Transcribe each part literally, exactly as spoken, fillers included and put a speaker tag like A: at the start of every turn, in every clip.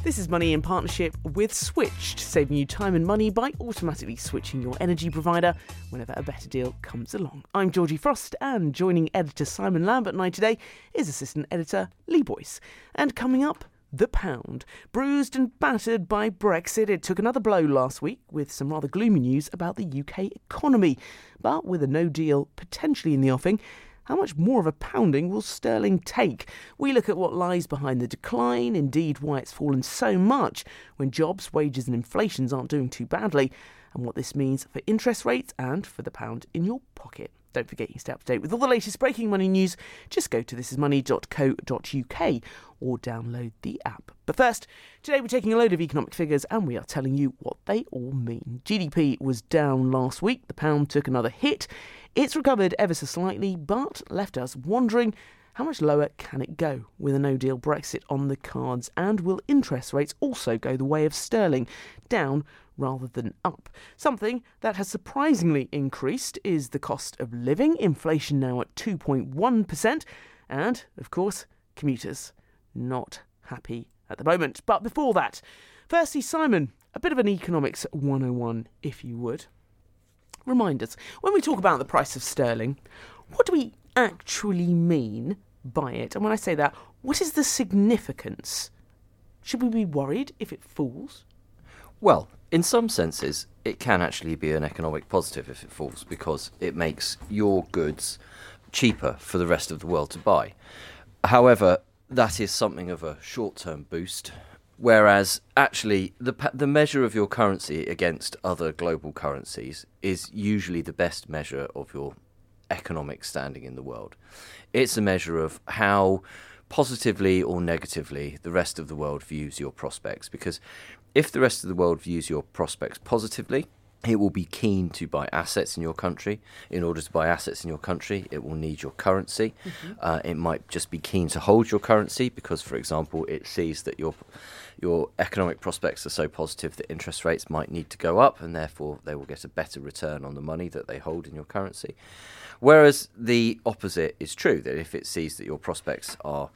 A: This is Money in partnership with Switched, saving you time and money by automatically switching your energy provider whenever a better deal comes along. I'm Georgie Frost, and joining editor Simon Lambert and I today is assistant editor Lee Boyce. And coming up, the pound. Bruised and battered by Brexit, it took another blow last week with some rather gloomy news about the U K economy. But with a no deal potentially in the offing, how much more of a pounding will sterling take? We look at what lies behind the decline, indeed why it's fallen so much when jobs, wages and inflation aren't doing too badly, and what this means for interest rates and for the pound in your pocket. Don't forget you stay up to date with all the latest breaking money news. Just go to this is money dot co dot uk or download the app. But first, today we're taking a load of economic figures and we are telling you what they all mean. G D P was down last week. The pound took another hit. It's recovered ever so slightly, but left us wondering how much lower can it go with a no-deal Brexit on the cards, and will interest rates also go the way of sterling, down rather than up? Something that has surprisingly increased is the cost of living, inflation now at two point one percent, and, of course, commuters not happy at the moment. But before that, firstly, Simon, a bit of an economics one oh one, if you would. Remind us, when we talk about the price of sterling, what do we actually mean by it? And when I say that, what is the significance? Should we be worried if it falls?
B: Well, in some senses, it can actually be an economic positive if it falls, because it makes your goods cheaper for the rest of the world to buy. However, that is something of a short-term boost, whereas actually the the measure of your currency against other global currencies is usually the best measure of your economic standing in the world. It's a measure of how positively or negatively the rest of the world views your prospects, because if the rest of the world views your prospects positively, it will be keen to buy assets in your country. In order to buy assets in your country, it will need your currency. Mm-hmm. Uh, it might just be keen to hold your currency because, for example, it sees that your your economic prospects are so positive that interest rates might need to go up, and therefore they will get a better return on the money that they hold in your currency. Whereas the opposite is true, that if it sees that your prospects are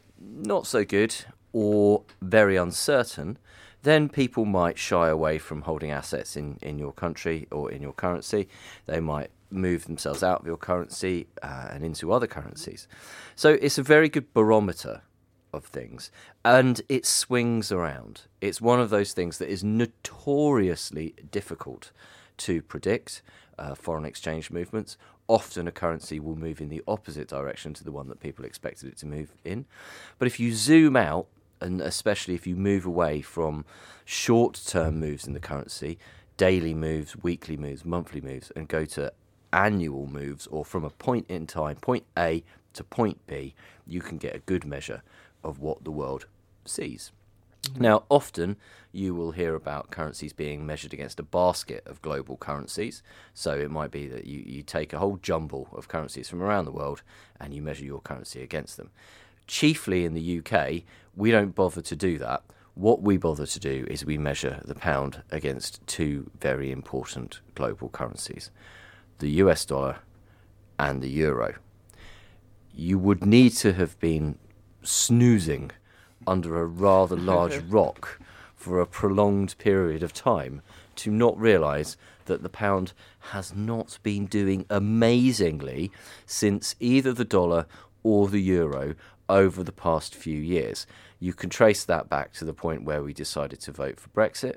B: not so good or very uncertain, then people might shy away from holding assets in, in your country or in your currency. They might move themselves out of your currency uh, and into other currencies. So it's a very good barometer of things, and it swings around. It's one of those things that is notoriously difficult to predict, uh, foreign exchange movements. Often a currency will move in the opposite direction to the one that people expected it to move in. But if you zoom out, and especially if you move away from short-term moves in the currency, daily moves, weekly moves, monthly moves, and go to annual moves, or from a point in time, point A to point B, you can get a good measure of what the world sees. Mm-hmm. Now, often you will hear about currencies being measured against a basket of global currencies. So it might be that you, you take a whole jumble of currencies from around the world and you measure your currency against them. Chiefly in the U K, we don't bother to do that. What we bother to do is we measure the pound against two very important global currencies, the U S dollar and the euro. You would need to have been snoozing under a rather large rock for a prolonged period of time to not realise that the pound has not been doing amazingly since either the dollar or the euro over the past few years. You can trace that back to the point where we decided to vote for Brexit.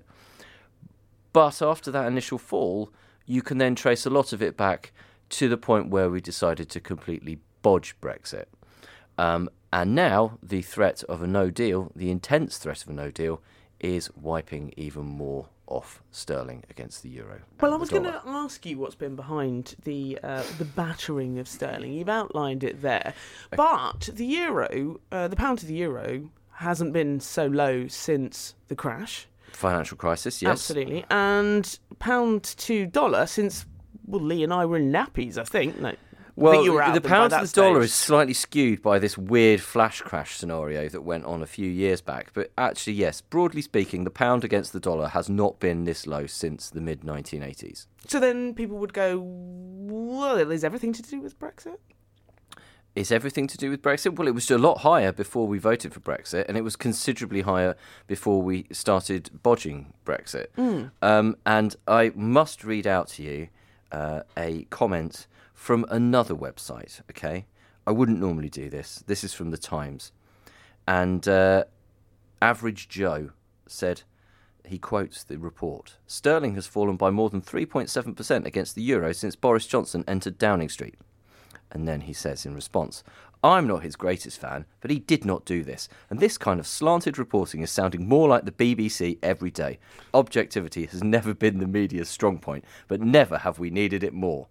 B: But after that initial fall, you can then trace a lot of it back to the point where we decided to completely bodge Brexit. Um, and now the threat of a no deal, the intense threat of a no deal, is wiping even more off sterling against the euro.
A: Well, I was going to ask you what's been behind the uh, the battering of sterling. You've outlined it there, but the euro, uh, the pound to the euro, hasn't been so low since the crash.
B: Financial crisis, yes,
A: absolutely, and pound to dollar since well, Lee and I were in nappies, I think. No.
B: Well, the pound to the dollar is slightly skewed by this weird flash crash scenario that went on a few years back. But actually, yes, broadly speaking, the pound against the dollar has not been this low since the mid nineteen eighties.
A: So then people would go, well, is everything to do with Brexit?
B: Is everything to do with Brexit? Well, it was a lot higher before we voted for Brexit, and it was considerably higher before we started bodging Brexit. Mm. Um, and I must read out to you uh, a comment from another website, okay? I wouldn't normally do this. This is from The Times. And uh, Average Joe said, he quotes the report, "Sterling has fallen by more than three point seven percent against the euro since Boris Johnson entered Downing Street." And then he says in response, "I'm not his greatest fan, but he did not do this. And this kind of slanted reporting is sounding more like the B B C every day. Objectivity has never been the media's strong point, but never have we needed it more."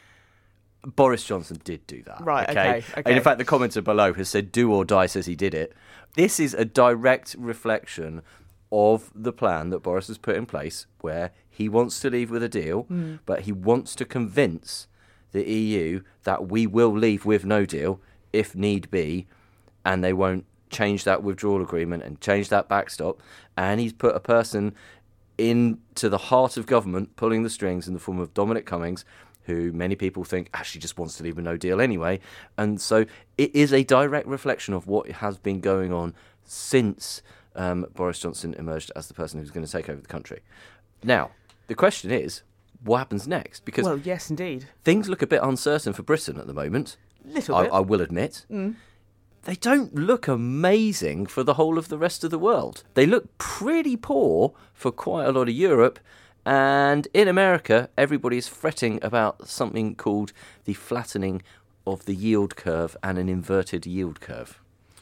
B: Boris Johnson did do that.
A: Right,
B: okay?
A: okay, okay.
B: And in fact, the commenter below has said, "Do or die," says he did it. This is a direct reflection of the plan that Boris has put in place, where he wants to leave with a deal, mm. but he wants to convince the E U that we will leave with no deal if need be, and they won't change that withdrawal agreement and change that backstop. And he's put a person into the heart of government pulling the strings in the form of Dominic Cummings, who many people think actually just wants to leave with no deal anyway. And so it is a direct reflection of what has been going on since um, Boris Johnson emerged as the person who's going to take over the country. Now, the question is, what happens next? Because
A: well, yes, indeed,
B: things look a bit uncertain for Britain at the moment.
A: Little
B: I,
A: bit.
B: I will admit.
A: Mm.
B: They don't look amazing for the whole of the rest of the world. They look pretty poor for quite a lot of Europe. And in America, everybody's fretting about something called the flattening of the yield curve and an inverted yield curve.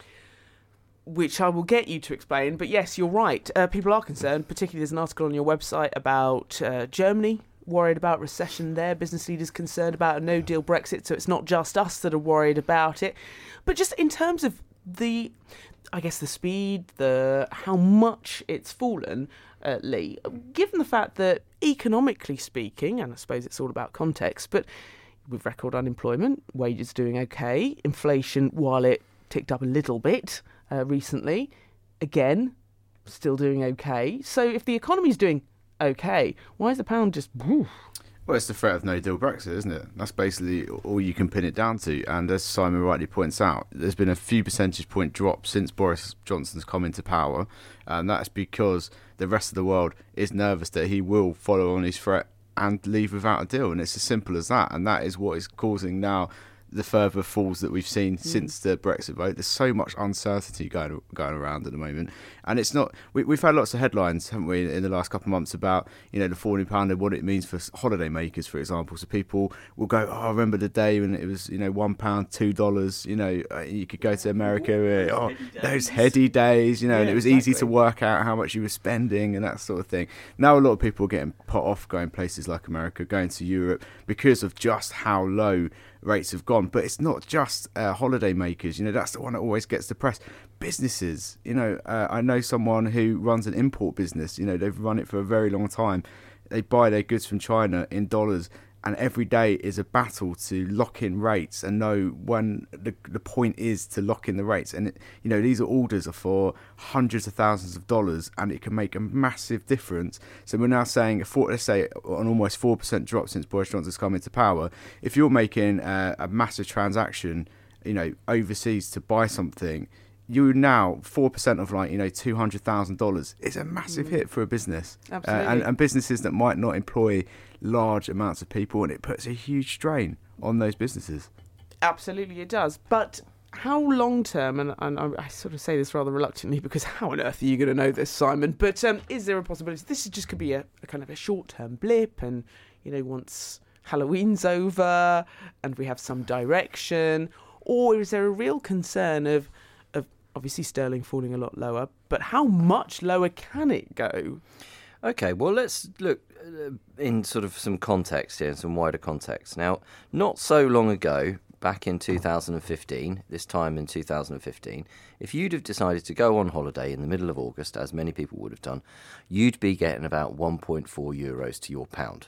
A: Which I will get you to explain. But yes, you're right. Uh, people are concerned. Particularly, there's an article on your website about uh, Germany, worried about recession there. Business leaders concerned about a no-deal Brexit. So it's not just us that are worried about it. But just in terms of the, I guess, the speed, the how much it's fallen, uh, Lee, given the fact that economically speaking, and I suppose it's all about context, but with record unemployment, wages doing okay, inflation, while it ticked up a little bit uh, recently, again, still doing okay. So if the economy's doing okay, why is the pound just... Whew?
C: Well, it's the threat of no-deal Brexit, isn't it? That's basically all you can pin it down to. And as Simon rightly points out, there's been a few percentage point drop since Boris Johnson's come into power. And that's because the rest of the world is nervous that he will follow on his threat and leave without a deal. And it's as simple as that. And that is what is causing now the further falls that we've seen mm. since the Brexit vote. There's so much uncertainty going going around at the moment, and it's not. We, we've had lots of headlines, haven't we, in the last couple of months about you know the falling pound and what it means for holiday makers, for example. So people will go, "Oh, I remember the day when it was you know one pound, two dollars. You know, you could go to America.
A: Ooh,
C: uh, oh,
A: heady
C: those heady days. You know,
A: yeah,
C: and it was
A: exactly.
C: easy to work out how much you were spending and that sort of thing." Now a lot of people are getting put off going places like America, going to Europe because of just how low rates have gone. But it's not just uh, holiday makers, you know, that's the one that always gets the press. Businesses, you know, uh, I know someone who runs an import business, you know, they've run it for a very long time. They buy their goods from China in dollars, and every day is a battle to lock in rates and know when the the point is to lock in the rates. And, it, you know, these are orders are for hundreds of thousands of dollars, and it can make a massive difference. So we're now saying, for, let's say, an almost four percent drop since Boris Johnson's come into power. If you're making a, a massive transaction, you know, overseas to buy something, you now four percent of like you know two hundred thousand dollars is a massive mm. hit for a business.
A: Absolutely.
C: Uh, and, and businesses that might not employ large amounts of people, and it puts a huge strain on those businesses.
A: Absolutely, it does. But how long term? And, and I, I sort of say this rather reluctantly because how on earth are you going to know this, Simon? But um, is there a possibility this is just could be a, a kind of a short term blip, and you know once Halloween's over and we have some direction, or is there a real concern of of obviously sterling falling a lot lower, but how much lower can it go?
B: Okay, well, let's look uh, in sort of some context here, some wider context. Now, not so long ago, back in two thousand fifteen, this time in two thousand fifteen, if you'd have decided to go on holiday in the middle of August, as many people would have done, you'd be getting about one point four euros to your pound.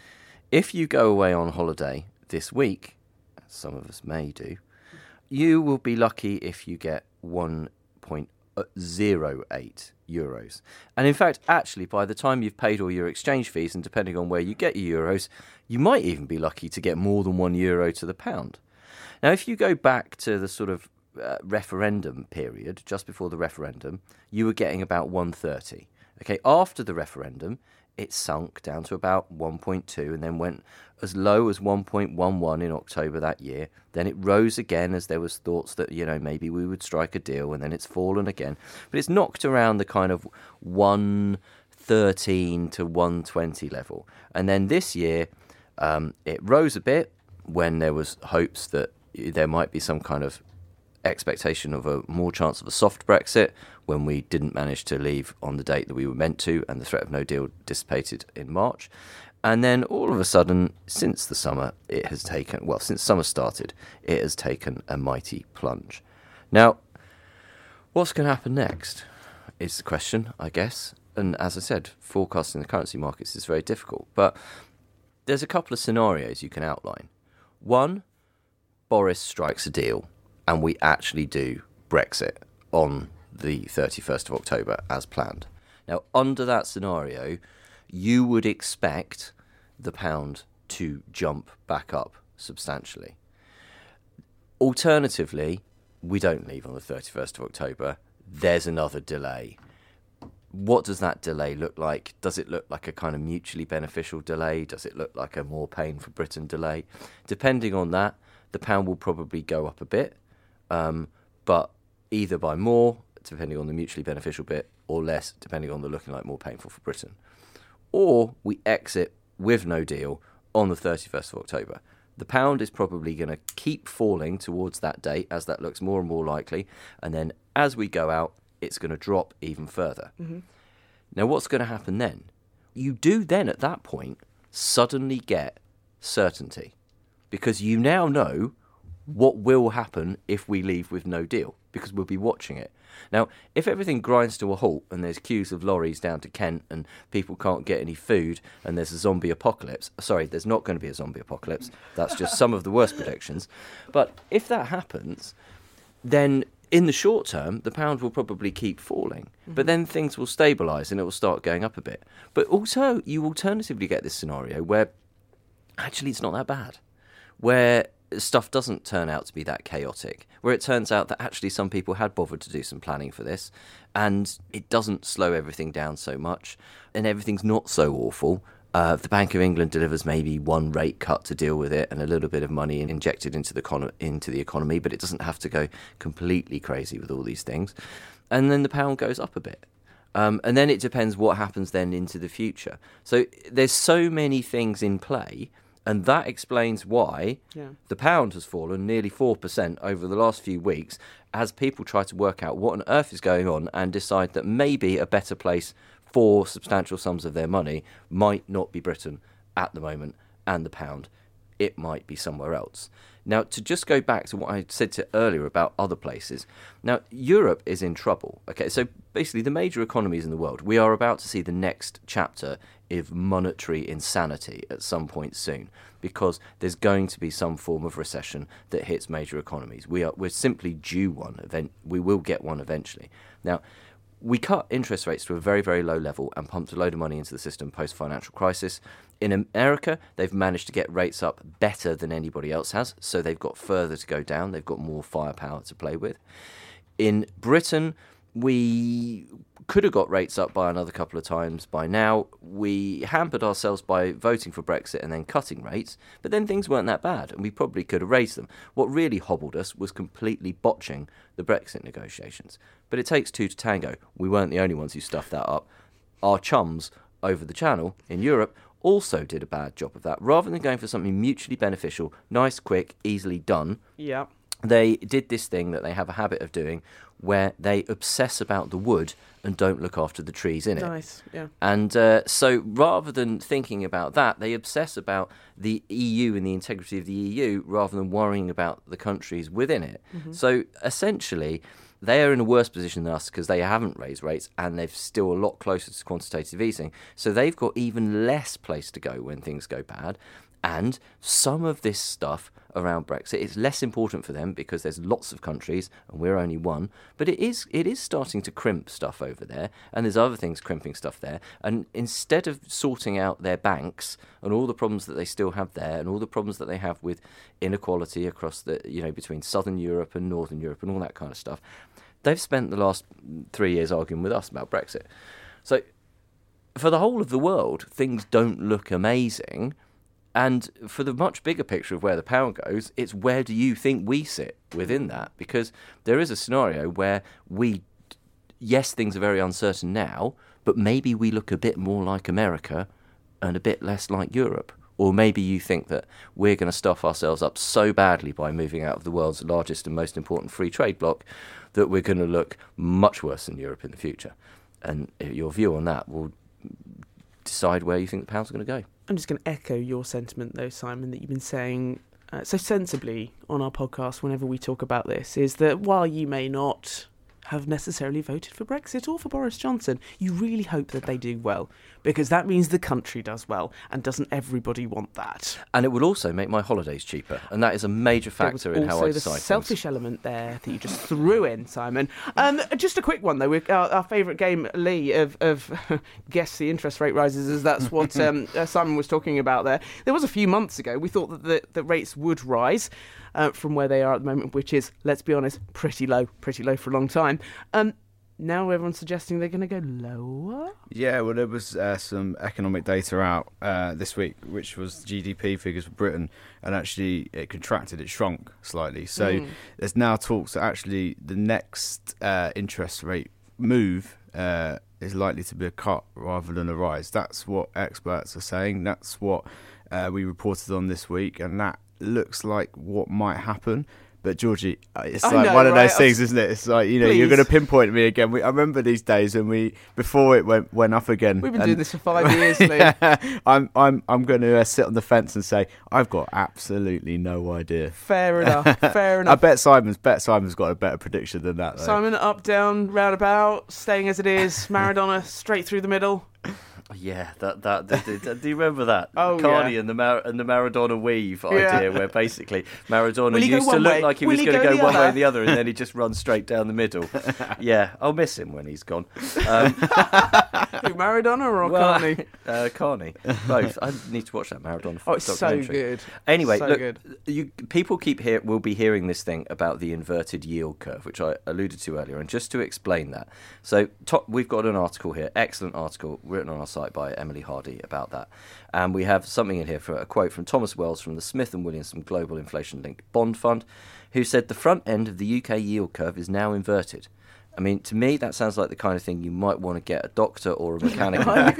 B: If you go away on holiday this week, as some of us may do, you will be lucky if you get one point zero eight euros. And in fact, actually, by the time you've paid all your exchange fees, and depending on where you get your euros, you might even be lucky to get more than one euro to the pound. Now, if you go back to the sort of uh, referendum period, just before the referendum, you were getting about one thirty. Okay, after the referendum, it sunk down to about one point two and then went as low as one point one one in October that year. Then it rose again as there was thoughts that, you know, maybe we would strike a deal, and then it's fallen again. But it's knocked around the kind of one thirteen to one twenty level. And then this year, um, it rose a bit when there was hopes that there might be some kind of expectation of a more chance of a soft Brexit, when we didn't manage to leave on the date that we were meant to, and the threat of no deal dissipated in March. And then all of a sudden, since the summer, it has taken, well, since summer started, it has taken a mighty plunge. Now, what's going to happen next is the question, I guess. And as I said, forecasting the currency markets is very difficult. But there's a couple of scenarios you can outline. One, Boris strikes a deal, and we actually do Brexit on the thirty-first of October as planned. Now, under that scenario, you would expect the pound to jump back up substantially. Alternatively, we don't leave on the thirty-first of October. There's another delay. What does that delay look like? Does it look like a kind of mutually beneficial delay? Does it look like a more pain for Britain delay? Depending on that, the pound will probably go up a bit, um, but either by more, depending on the mutually beneficial bit, or less, depending on the looking like more painful for Britain. Or we exit with no deal on the thirty-first of October. The pound is probably going to keep falling towards that date as that looks more and more likely, and then as we go out, it's going to drop even further. Mm-hmm. Now, what's going to happen then? You do then, at that point, suddenly get certainty, because you now know what will happen if we leave with no deal, because we'll be watching it. Now, if everything grinds to a halt and there's queues of lorries down to Kent and people can't get any food and there's a zombie apocalypse, sorry, there's not going to be a zombie apocalypse, that's just some of the worst predictions, but if that happens, then in the short term, the pound will probably keep falling, mm-hmm. but then things will stabilise and it will start going up a bit. But also, you alternatively get this scenario where actually it's not that bad, where stuff doesn't turn out to be that chaotic, where it turns out that actually some people had bothered to do some planning for this, and it doesn't slow everything down so much, and everything's not so awful. Uh, the Bank of England delivers maybe one rate cut to deal with it and a little bit of money injected into the con- into the economy, but it doesn't have to go completely crazy with all these things. And then the pound goes up a bit. Um, and then it depends what happens then into the future. So there's so many things in play. And that explains why yeah. the pound has fallen nearly four percent over the last few weeks as people try to work out what on earth is going on and decide that maybe a better place for substantial sums of their money might not be Britain at the moment and the pound. It might be somewhere else. Now, to just go back to what I said to earlier about other places. Now, Europe is in trouble. Okay, so basically the major economies in the world, we are about to see the next chapter of monetary insanity at some point soon, because there's going to be some form of recession that hits major economies. We are we're simply due one. Event we will get one eventually. Now, we cut interest rates to a very, very low level and pumped a load of money into the system post-financial crisis. In America, they've managed to get rates up better than anybody else has, so they've got further to go down. They've got more firepower to play with. In Britain, we could have got rates up by another couple of times by now. We hampered ourselves by voting for Brexit and then cutting rates, but then things weren't that bad, and we probably could have raised them. What really hobbled us was completely botching the Brexit negotiations. But it takes two to tango. We weren't the only ones who stuffed that up. Our chums over the channel in Europe also did a bad job of that. Rather than going for something mutually beneficial, nice, quick, easily done,
A: yeah.
B: they did this thing that they have a habit of doing where they obsess about the wood and don't look after the trees in it.
A: Nice, yeah.
B: And uh, so rather than thinking about that, they obsess about the E U and the integrity of the E U rather than worrying about the countries within it. Mm-hmm. So essentially, they are in a worse position than us because they haven't raised rates and they're still a lot closer to quantitative easing. So they've got even less place to go when things go bad. And some of this stuff around Brexit is less important for them because there's lots of countries and we're only one. But it is it is starting to crimp stuff over there, and there's other things crimping stuff there. And instead of sorting out their banks and all the problems that they still have there, and all the problems that they have with inequality across the you know between Southern Europe and Northern Europe and all that kind of stuff, they've spent the last three years arguing with us about Brexit. So for the whole of the world, things don't look amazing. And for the much bigger picture of where the pound goes, it's where do you think we sit within that? Because there is a scenario where we, yes, things are very uncertain now, but maybe we look a bit more like America and a bit less like Europe. Or maybe you think that we're going to stuff ourselves up so badly by moving out of the world's largest and most important free trade bloc that we're going to look much worse than Europe in the future. And your view on that will decide where you think the pound's going to go.
A: I'm just going to echo your sentiment, though, Simon, that you've been saying uh, so sensibly on our podcast whenever we talk about this, is that while you may not have necessarily voted for Brexit or for Boris Johnson, you really hope that they do well, because that means the country does well, and doesn't everybody want that?
B: And it would also make my holidays cheaper, and that is a major factor in how I decide things.
A: Also the selfish element there that you just threw in, Simon. Um, just a quick one, though. We're, our, our favourite game, Lee, of, of guess the interest rate rises, as that's what um, uh, Simon was talking about there. There was a few months ago, we thought that the, the rates would rise uh, from where they are at the moment, which is, let's be honest, pretty low, pretty low for a long time. Um, now everyone's suggesting they're going to go lower?
C: Yeah, well, there was uh, some economic data out uh, this week, which was G D P figures for Britain, and actually it contracted, it shrunk slightly. So mm. there's now talks that actually the next uh, interest rate move uh, is likely to be a cut rather than a rise. That's what experts are saying. That's what uh, we reported on this week, and that looks like what might happen. But Georgie, it's
A: I
C: like
A: know,
C: one of
A: right?
C: those things, isn't it? It's like, you know,
A: Please.
C: You're going to pinpoint me again. We, I remember these days when we, before it went went up again.
A: We've been doing this for five years, Lee.
C: I'm I'm I'm going to uh, sit on the fence and say I've got absolutely no idea.
A: Fair enough. Fair enough.
C: I bet Simon's bet Simon's got a better prediction than that, though.
A: Simon, up, down, roundabout, staying as it is. Maradona straight through the middle.
B: Yeah, that that, that, that do you remember that?
A: Oh,
B: Carney
A: yeah.
B: and the Mar- and the Maradona weave
A: Yeah.
B: idea, where basically Maradona
A: Will he go
B: used to
A: one
B: look
A: way?
B: like he
A: Will
B: was
A: he
B: going to
A: go
B: go,
A: the
B: one way
A: other?
B: or the other, and then he just runs straight down the middle. Yeah, I'll miss him when he's gone. Um,
A: Who, Maradona or
B: well,
A: Carney?
B: Uh, Carney, both. I need to watch that Maradona.
A: Oh, it's so
B: documentary.
A: good.
B: Anyway,
A: so
B: look,
A: good.
B: you people keep hear will be hearing this thing about the inverted yield curve, which I alluded to earlier, and just to explain that. So top, we've got an article here, excellent article written on our site by Emily Hardy about that, and we have something in here for a quote from Thomas Wells from the Smith and Williamson Global Inflation-Linked Bond Fund, who said the front end of the U K yield curve is now inverted. I mean, to me, that sounds like the kind of thing you might want to get a doctor or a mechanic.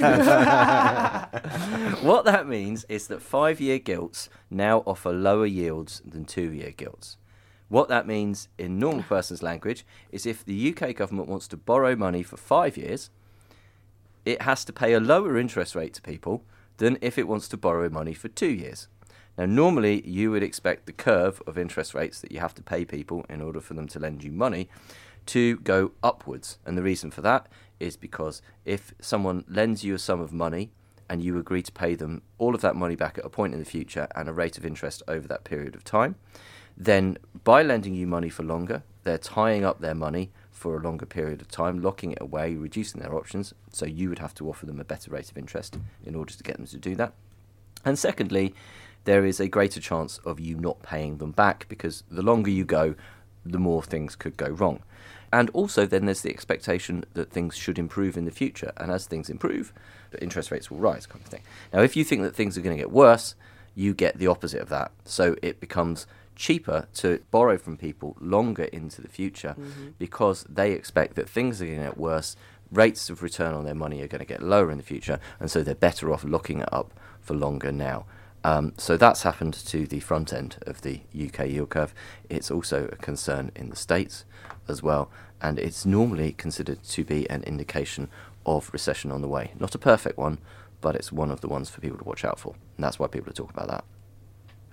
B: What that means is that five-year gilts now offer lower yields than two-year gilts. What that means in normal person's language is if the U K government wants to borrow money for five years, it has to pay a lower interest rate to people than if it wants to borrow money for two years. Now, normally, you would expect the curve of interest rates that you have to pay people in order for them to lend you money to go upwards. And the reason for that is because if someone lends you a sum of money and you agree to pay them all of that money back at a point in the future and a rate of interest over that period of time, then by lending you money for longer, they're tying up their money for a longer period of time, locking it away, reducing their options, so you would have to offer them a better rate of interest in order to get them to do that. And secondly, there is a greater chance of you not paying them back, because the longer you go, the more things could go wrong. And also then there's the expectation that things should improve in the future, and as things improve, the interest rates will rise, kind of thing. Now, if you think that things are going to get worse, you get the opposite of that. So it becomes cheaper to borrow from people longer into the future, mm-hmm. because they expect that things are going to get worse, rates of return on their money are going to get lower in the future, and so they're better off locking it up for longer now. Um, so that's happened to the front end of the U K yield curve. It's also a concern in the States as well, and it's normally considered to be an indication of recession on the way. Not a perfect one, but it's one of the ones for people to watch out for, and that's why people are talking about that.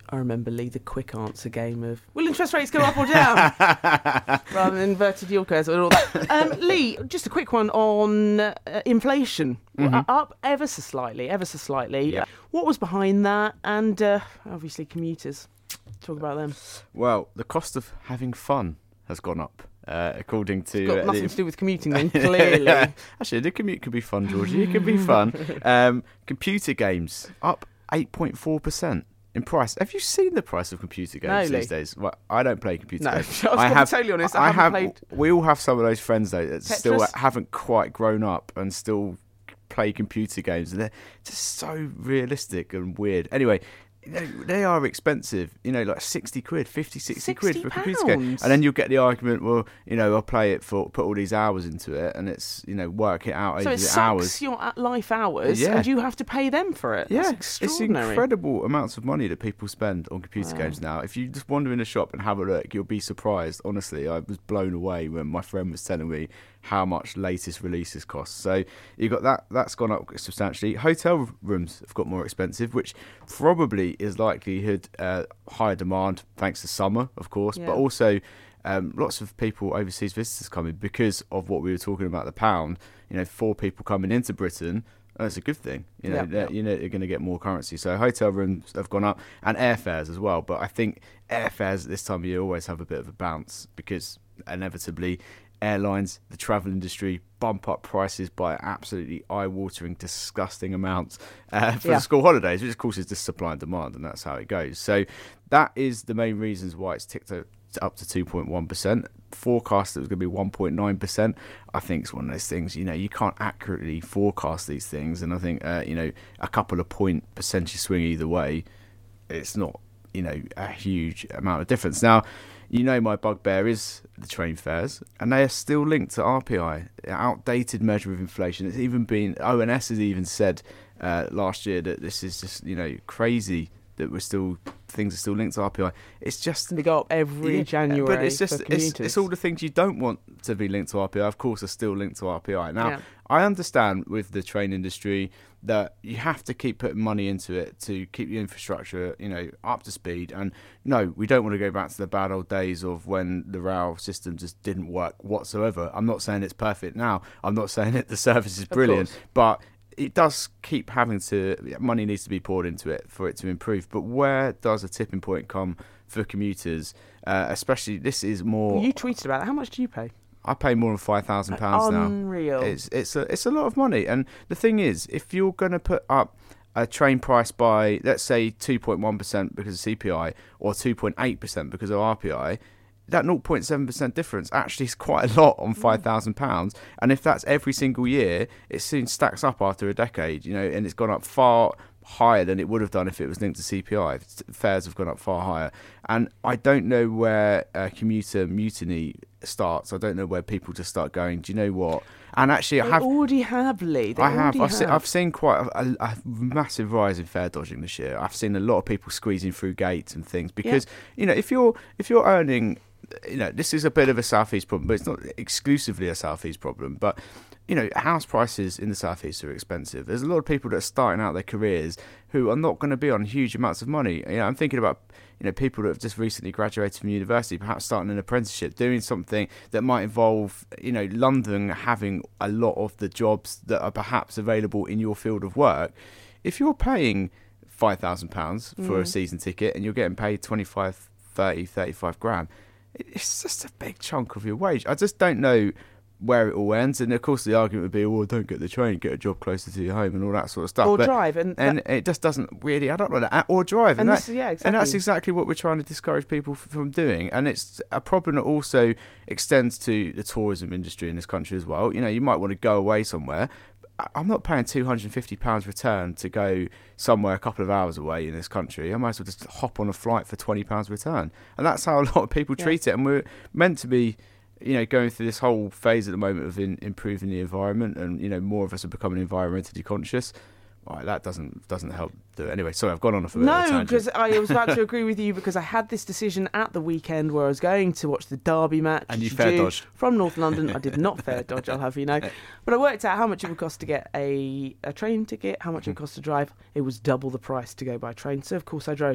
A: I remember, Lee, the quick answer game of, will interest rates go up or down? Rather than inverted yield curves and all that. Um, Lee, just a quick one on uh, inflation.
C: Mm-hmm.
A: Uh, up ever so slightly, ever so slightly.
C: Yeah.
A: What was behind that? And uh, obviously commuters. Talk about them.
C: Well, the cost of having fun has gone up. Uh, according to
A: It's got
C: uh,
A: nothing
C: the,
A: to do with commuting then, clearly.
C: Actually, the commute could be fun, Georgie. It could be fun. Um, computer games up eight point four percent in price. Have you seen the price of computer games
A: No,
C: these
A: Lee.
C: days? Well, I don't play computer
A: No,
C: games.
A: I was
C: I
A: gonna
C: have,
A: be totally honest, I haven't
C: have,
A: played
C: We all have some of those friends though that still
A: Tetris?
C: haven't quite grown up and still play computer games, and they're just so realistic and weird. Anyway. You know, they are expensive, you know, like sixty quid, fifty, sixty quid for a computer game.
A: pounds?
C: And then you'll get the argument, well, you know, I'll play it for, put all these hours into it, and it's, you know, work it out
A: So
C: over
A: it
C: the
A: sucks
C: hours.
A: your uh, life hours
C: Yeah.
A: and you have to pay them for it.
C: Yeah,
A: That's
C: it's
A: extraordinary.
C: incredible amounts of money that people spend on computer
A: Wow.
C: games now. If you just wander in a shop and have a look, you'll be surprised. Honestly, I was blown away when my friend was telling me how much latest releases cost. So you got that, that's gone up substantially. Hotel rooms have got more expensive, which probably is likelihood uh, higher demand thanks to summer, of course,
A: Yeah.
C: but also um, lots of people, overseas visitors coming because of what we were talking about, the pound. You know, four people coming into Britain. That's a good thing. You know,
A: Yeah,
C: they're-
A: yeah.
C: you know they're going to get more currency. So hotel rooms have gone up, and airfares as well. But I think airfares at this time of year always have a bit of a bounce because inevitably airlines, the travel industry, bump up prices by absolutely eye-watering, disgusting amounts uh, for
A: Yeah.
C: the school holidays, which of course is just supply and demand, and that's how it goes. So that is the main reasons why it's ticked up up to two point one percent. Forecast that it was going to be one point nine percent. I think it's one of those things, you know, you can't accurately forecast these things, and I think, uh, you know, a couple of point percentage swing either way, it's not, you know, a huge amount of difference. Now, you know, my bugbear is the train fares, and they are still linked to R P I, an outdated measure of inflation. It's even been, O N S has even said uh, last year that this is just, you know, crazy that we're still, things are still linked to R P I. It's just,
A: They go up every
C: yeah,
A: January.
C: but it's just
A: for
C: it's,
A: commuters.
C: it's all the things you don't want to be linked to R P I, of course, are still linked to R P I. Now,
A: Yeah.
C: I understand with the train industry that you have to keep putting money into it to keep the infrastructure, you know, up to speed. And no, we don't want to go back to the bad old days of when the rail system just didn't work whatsoever. I'm not saying it's perfect now. I'm not saying that the service is brilliant,
A: course.
C: but it does keep having to, money needs to be poured into it for it to improve. But where does a tipping point come for commuters? Uh, especially, this is more.
A: You tweeted about that. How much do you pay?
C: I pay more than five thousand pounds now.
A: Unreal.
C: It's it's a it's a lot of money, and the thing is, if you're going to put up a train price by, let's say, two point one percent because of C P I or two point eight percent because of R P I, that zero point seven percent difference actually is quite a lot on five thousand pounds. And if that's every single year, it soon stacks up after a decade, you know, and it's gone up far higher than it would have done if it was linked to C P I. Fares have gone up far higher. And I don't know where uh, commuter mutiny starts. I don't know where people just start going, do you know what? And actually, I
A: They
C: have...
A: already have, Lee. They
C: I have.
A: already
C: I've seen,
A: have.
C: I've seen quite a, a, a massive rise in fare dodging this year. I've seen a lot of people squeezing through gates and things because, you know, if you're if you're earning, you know, this is a bit of a Southeast problem, but it's not exclusively a Southeast problem. But, you know, house prices in the Southeast are expensive. There's a lot of people that are starting out their careers who are not going to be on huge amounts of money. You know, I'm thinking about, you know, people that have just recently graduated from university, perhaps starting an apprenticeship, doing something that might involve, you know, London having a lot of the jobs that are perhaps available in your field of work. If you're paying five thousand pounds for
A: Mm.
C: a season ticket and you're getting paid twenty-five, thirty, thirty-five grand, it's just a big chunk of your wage. I just don't know where it all ends. And of course the argument would be, well, don't get the train, get a job closer to your home and all that sort of stuff.
A: Or
C: but,
A: drive. And,
C: and
A: that,
C: it just doesn't really add up like that. Or drive.
A: and
C: And,
A: this,
C: that,
A: yeah, exactly.
C: and that's exactly what we're trying to discourage people f- from doing. And it's a problem that also extends to the tourism industry in this country as well. You know, you might want to go away somewhere. I'm not paying two hundred fifty pounds return to go somewhere a couple of hours away in this country. I might as well just hop on a flight for twenty pounds return. And that's how a lot of people
A: Yeah.
C: treat it. And we're meant to be, you know, going through this whole phase at the moment of in, improving the environment, and, you know, more of us are becoming environmentally conscious. Right, that doesn't doesn't help do it. Anyway, sorry, I've gone on a bit of a
A: No,
C: tangent.
A: because I was about to agree with you because I had this decision at the weekend where I was going to watch the Derby match.
C: And you
A: due
C: fair dodged.
A: From North London. I did not fair dodge, I'll have you know. But I worked out how much it would cost to get a, a train ticket, how much it would cost to drive. It was double the price to go by train, so of course I drove.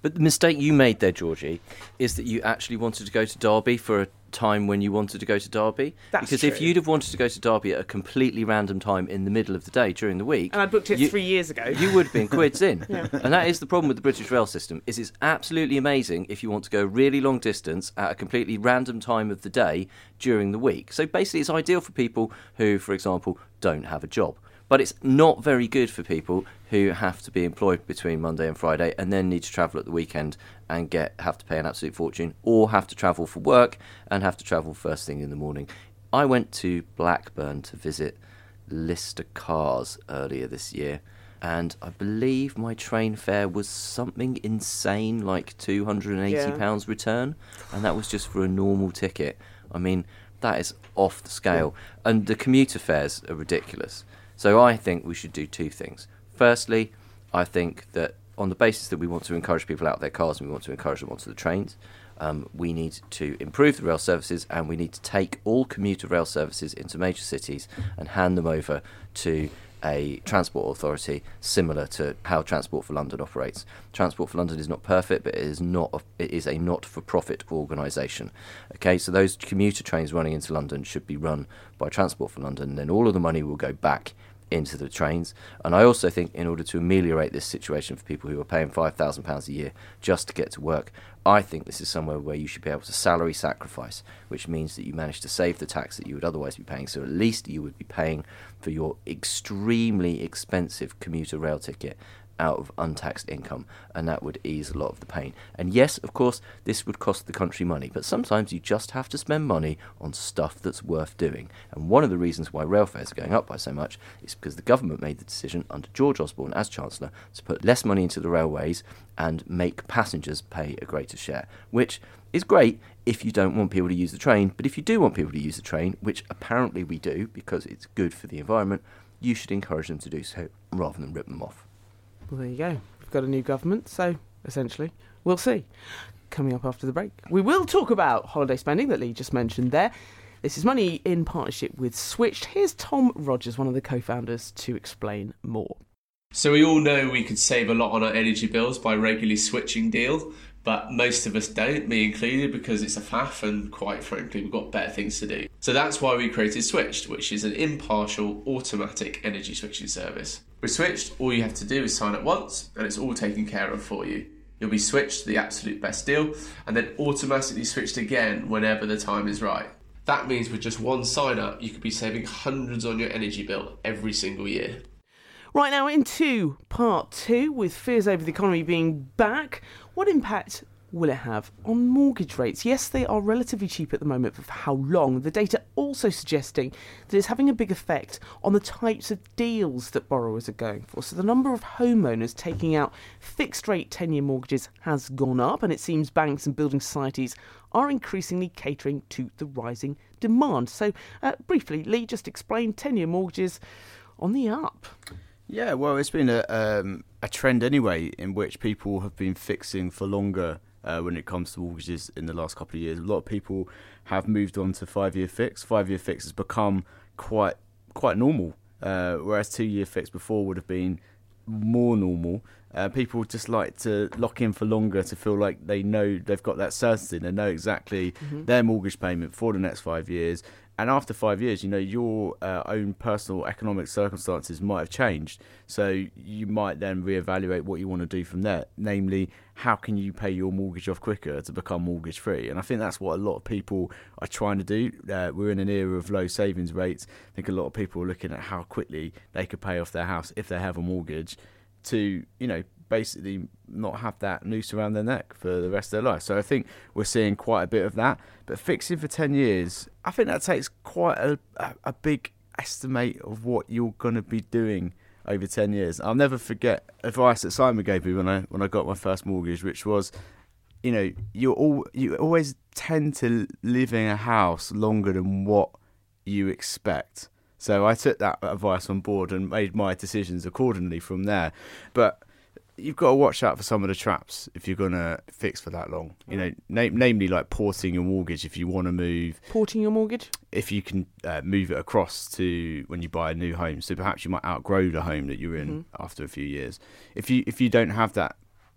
B: But the mistake you made there, Georgie, is that you actually wanted to go to Derby for a time when you wanted to go to Derby.
A: That's
B: because
A: true.
B: if you'd have wanted to go to Derby at a completely random time in the middle of the day during the week,
A: And I booked it
B: you,
A: three years ago.
B: you would have been quids in.
A: Yeah.
B: And that is the problem with the British rail system, is it's absolutely amazing if you want to go a really long distance at a completely random time of the day during the week. So basically it's ideal for people who, for example, don't have a job. But it's not very good for people who have to be employed between Monday and Friday and then need to travel at the weekend and get have to pay an absolute fortune, or have to travel for work and have to travel first thing in the morning. I went to Blackburn to visit Lister Cars earlier this year, and I believe my train fare was something insane like two hundred eighty pounds
A: Yeah.
B: return, and that was just for a normal ticket. I mean, that is off the scale. Yeah. And the commuter fares are ridiculous. So I think we should do two things. Firstly, I think that on the basis that we want to encourage people out of their cars and we want to encourage them onto the trains, um, we need to improve the rail services, and we need to take all commuter rail services into major cities and hand them over to a transport authority similar to how Transport for London operates. Transport for London is not perfect, but it is not a, it is a not-for-profit organisation. Okay, so those commuter trains running into London should be run by Transport for London, and then all of the money will go back into the trains. And I also think in order to ameliorate this situation for people who are paying five thousand pounds a year just to get to work, I think this is somewhere where you should be able to salary sacrifice, which means that you manage to save the tax that you would otherwise be paying. So at least you would be paying for your extremely expensive commuter rail ticket out of untaxed income, and that would ease a lot of the pain. And yes, of course, this would cost the country money, but sometimes you just have to spend money on stuff that's worth doing. And one of the reasons why rail fares are going up by so much is because the government made the decision under George Osborne as Chancellor to put less money into the railways and make passengers pay a greater share, which is great if you don't want people to use the train. But if you do want people to use the train, which apparently we do because it's good for the environment, you should encourage them to do so rather than rip them off.
A: Well, there you go. We've got a new government, so essentially, we'll see. Coming up after the break, we will talk about holiday spending that Lee just mentioned there. This is Money in partnership with Switched. Here's Tom Rogers, one of the co-founders, to explain more.
D: So we all know we could save a lot on our energy bills by regularly switching deal, but most of us don't, me included, because it's a faff and quite frankly we've got better things to do. So that's why we created Switched, which is an impartial automatic energy switching service. With Switched, all you have to do is sign up once and it's all taken care of for you. You'll be switched to the absolute best deal and then automatically switched again whenever the time is right. That means with just one sign up you could be saving hundreds on your energy bill every single year.
A: Right, now into part two, with fears over the economy being back, what impact will it have on mortgage rates? Yes, they are relatively cheap at the moment, but for how long? The data also suggesting that it's having a big effect on the types of deals that borrowers are going for. So the number of homeowners taking out fixed-rate ten-year mortgages has gone up, and it seems banks and building societies are increasingly catering to the rising demand. So uh, briefly, Lee, just explain ten-year mortgages on the up.
C: Yeah, well, it's been a um, a trend anyway in which people have been fixing for longer uh, when it comes to mortgages in the last couple of years. A lot of people have moved on to five-year fix. Five-year fix has become quite quite normal, uh, whereas two-year fix before would have been more normal. Uh, people just like to lock in for longer to feel like they know they've got that certainty. They know exactly mm-hmm. their mortgage payment for the next five years. And after five years, you know, your uh, own personal economic circumstances might have changed. So you might then reevaluate what you want to do from there. Namely, how can you pay your mortgage off quicker to become mortgage free? And I think that's what a lot of people are trying to do. Uh, we're in an era of low savings rates. I think a lot of people are looking at how quickly they could pay off their house if they have a mortgage to, you know, basically not have that noose around their neck for the rest of their life. So I think we're seeing quite a bit of that. But fixing for ten years, I think that takes quite a, a, a big estimate of what you're going to be doing over ten years. I'll never forget advice that Simon gave me when I when I got my first mortgage, which was, you know, you all you always tend to live in a house longer than what you expect. So I took that advice on board and made my decisions accordingly from there. But you've got to watch out for some of the traps if you're going to fix for that long. You know, na- namely like porting your mortgage if you want to move.
A: Porting your mortgage?
C: If you can uh, move it across to when you buy a new home. So perhaps you might outgrow the home that you're in mm-hmm. after a few years. If you if you don't have that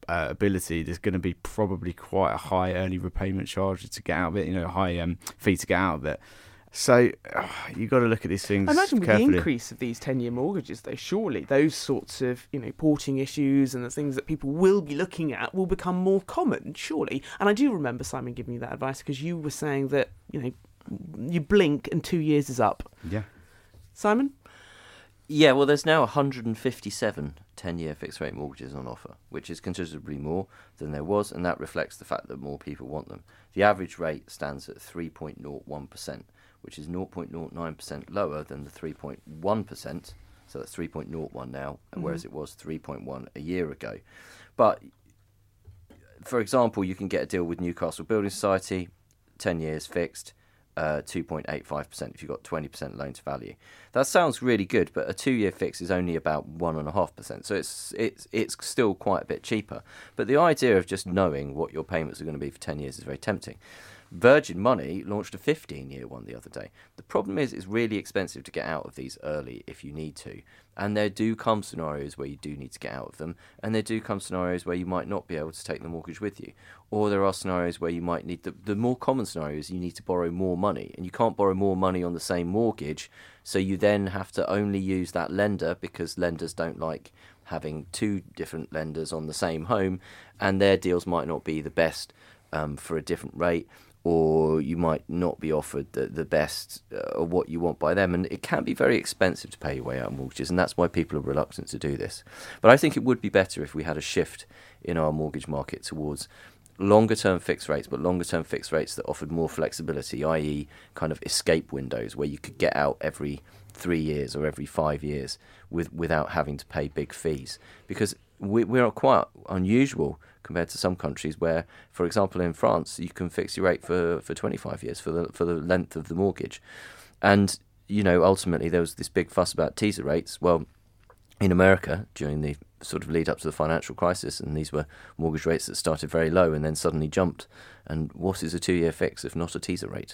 C: uh, ability, there's going to be probably quite a high early repayment charge to get out of it, you know, a high um, fee to get out of it. So oh, you've got to look at these things
A: I imagine with
C: carefully.
A: the increase of these ten-year mortgages, though, surely those sorts of, you know, porting issues and the things that people will be looking at will become more common, surely. And I do remember Simon giving you that advice because you were saying that, you know, you blink and two years is up.
C: Yeah.
A: Simon?
B: Yeah, well, there's now one hundred fifty-seven ten-year fixed-rate mortgages on offer, which is considerably more than there was, and that reflects the fact that more people want them. The average rate stands at three point zero one percent, which is zero point zero nine percent lower than the three point one percent, so that's three point zero one now, mm-hmm. whereas it was three point one a year ago. But, for example, you can get a deal with Newcastle Building Society, ten years fixed, Uh, two point eight five percent if you've got twenty percent loan to value. That sounds really good, but a two-year fix is only about one point five percent, so it's it's it's still quite a bit cheaper. But the idea of just knowing what your payments are going to be for ten years is very tempting. Virgin Money launched a fifteen-year one the other day. The problem is it's really expensive to get out of these early if you need to. And there do come scenarios where you do need to get out of them. And there do come scenarios where you might not be able to take the mortgage with you. Or there are scenarios where you might need... The, the more common scenario is you need to borrow more money. And you can't borrow more money on the same mortgage. So you then have to only use that lender because lenders don't like having two different lenders on the same home. And their deals might not be the best um, for a different rate. Or you might not be offered the, the best uh, of what you want by them. And it can be very expensive to pay your way out of mortgages, and that's why people are reluctant to do this. But I think it would be better if we had a shift in our mortgage market towards longer-term fixed rates, but longer-term fixed rates that offered more flexibility, that is kind of escape windows where you could get out every three years or every five years with without having to pay big fees. Because we, we are quite unusual compared to some countries where, for example, in France, you can fix your rate for, for twenty-five years for the for the length of the mortgage. And, you know, ultimately there was this big fuss about teaser rates. Well, in America, during the sort of lead up to the financial crisis, and these were mortgage rates that started very low and then suddenly jumped. And what is a two-year fix if not a teaser rate?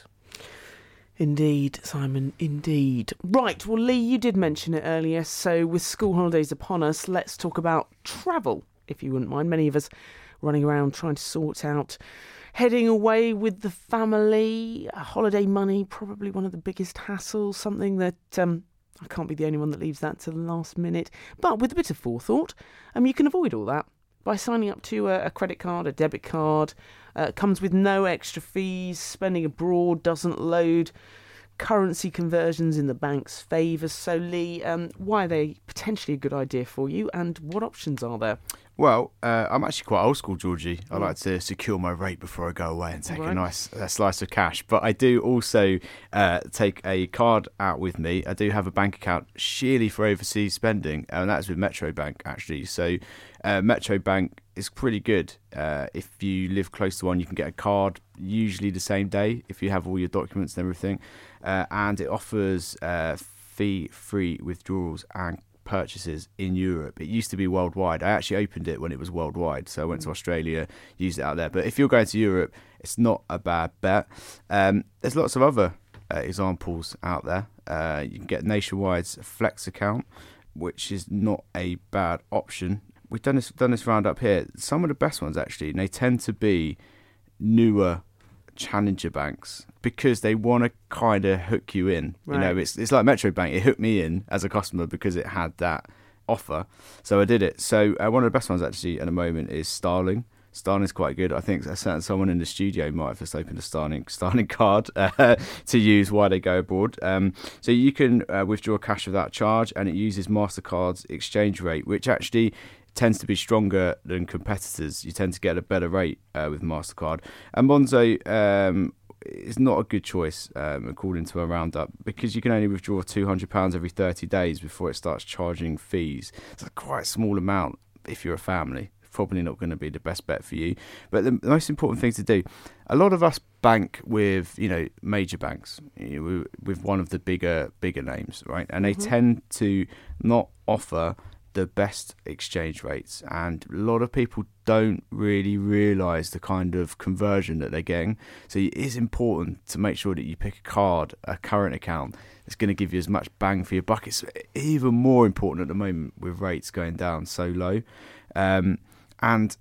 A: Indeed, Simon, indeed. Right, well, Lee, you did mention it earlier, so with school holidays upon us, let's talk about travel, if you wouldn't mind. Many of us running around trying to sort out heading away with the family, holiday money, probably one of the biggest hassles, something that um, I can't be the only one that leaves that to the last minute. But with a bit of forethought, um, you can avoid all that by signing up to a, a credit card, a debit card. Uh, it comes with no extra fees. Spending abroad doesn't load currency conversions in the bank's favour. So, Lee, um, why are they potentially a good idea for you, and what options are there?
C: Well, uh, I'm actually quite old school, Georgie. I like to secure my rate before I go away and take right. a nice uh, slice of cash. But I do also uh, take a card out with me. I do have a bank account sheerly for overseas spending, and that's with Metro Bank, actually. So uh, Metro Bank is pretty good. Uh, if you live close to one, you can get a card, usually the same day, if you have all your documents and everything. Uh, and it offers uh, fee-free withdrawals and purchases in Europe. It used to be worldwide. I actually opened it when it was worldwide, so I went to Australia, used it out there. But if you're going to Europe, it's not a bad bet. Um, there's lots of other uh, examples out there. Uh, you can get Nationwide's Flex account, which is not a bad option. We've done this done this round up here. Some of the best ones, actually, and they tend to be newer challenger banks because they want to kind of hook you in. Right. You know, it's it's like Metro Bank. It hooked me in as a customer because it had that offer, so I did it. So uh, one of the best ones actually at the moment is Starling. Starling's quite good. I think someone in the studio might have just opened a Starling Starling card uh, to use while they go abroad. Um, so you can uh, withdraw cash without charge, and it uses MasterCard's exchange rate, which actually tends to be stronger than competitors. You tend to get a better rate uh, with MasterCard. And Monzo um, is not a good choice, um, according to a roundup, because you can only withdraw two hundred pounds every thirty days before it starts charging fees. It's a quite small amount if you're a family. Probably not going to be the best bet for you. But the most important thing to do, a lot of us bank with, you know, major banks, you know, with one of the bigger bigger names, right? And they mm-hmm. tend to not offer the best exchange rates, and a lot of people don't really realise the kind of conversion that they're getting. So it is important to make sure that you pick a card, a current account that's going to give you as much bang for your buck. It's even more important at the moment with rates going down so low. Um, and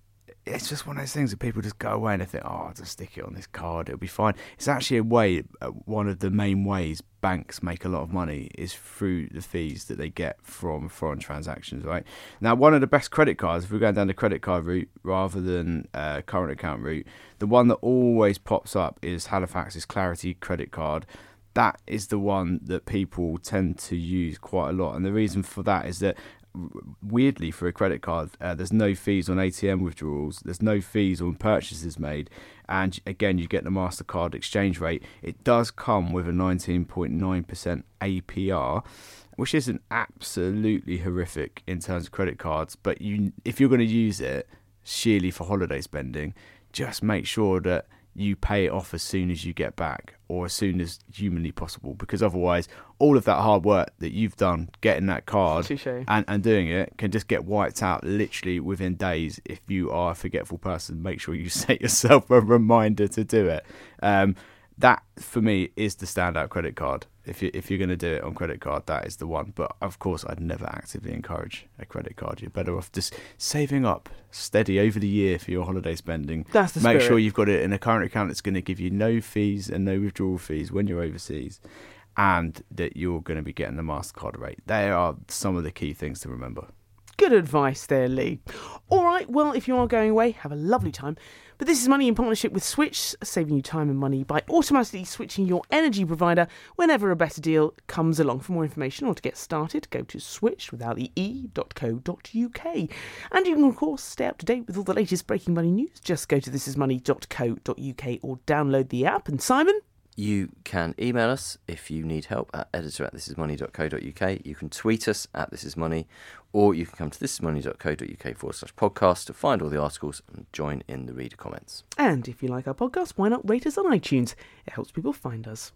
C: it's just one of those things that people just go away and they think, oh, I'll just stick it on this card, it'll be fine. It's actually a way, uh, one of the main ways banks make a lot of money is through the fees that they get from foreign transactions, right? Now, one of the best credit cards, if we're going down the credit card route rather than uh, current account route, the one that always pops up is Halifax's Clarity credit card. That is the one that people tend to use quite a lot. And the reason for that is that, weirdly, for a credit card, uh, there's no fees on A T M withdrawals, there's no fees on purchases made, and again, you get the MasterCard exchange rate. It does come with a nineteen point nine percent A P R, which isn't absolutely horrific in terms of credit cards, but you, if you're going to use it sheerly for holiday spending, just make sure that you pay it off as soon as you get back, or as soon as humanly possible, because otherwise all of that hard work that you've done getting that card and, and doing it can just get wiped out literally within days. If you are a forgetful person, make sure you set yourself a reminder to do it. Um, that, for me, is the standout credit card. If, you, if you're going to do it on credit card, that is the one. But, of course, I'd never actively encourage a credit card. You're better off just saving up steady over the year for your holiday spending.
A: That's the
C: Make
A: spirit.
C: sure you've got it in a current account that's going to give you no fees and no withdrawal fees when you're overseas, and that you're going to be getting the MasterCard rate. They are some of the key things to remember.
A: Good advice there, Lee. All right, well, if you are going away, have a lovely time. But This Is Money in partnership with Switch, saving you time and money by automatically switching your energy provider whenever a better deal comes along. For more information or to get started, go to switch without the e dot co dot uk. And you can, of course, stay up to date with all the latest breaking money news. Just go to this is money dot co dot uk or download the app. And Simon?
B: You can email us if you need help at editor at this is money dot co dot uk. You can tweet us at thisismoney, or you can come to this is money dot co dot uk forward slash podcast to find all the articles and join in the reader comments.
A: And if you like our podcast, why not rate us on iTunes? It helps people find us.